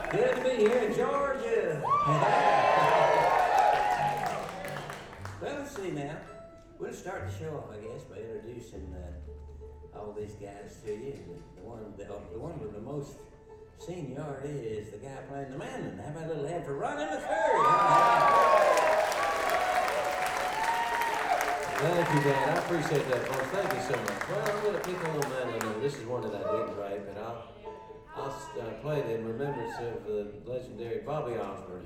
Good to be here in Georgia. Well, let's see now. We'll start the show off, I guess, by introducing all these guys to you. And the one with the most seniority is the guy playing the mandolin. How about a little hand for Ronnie McCurry? Thank you, Dan. I appreciate that, folks. Thank you so much. Well, I'm going to pick a little mandolin. This is one that I didn't write, but I'll play it in remembrance of the legendary Bobby Osborne.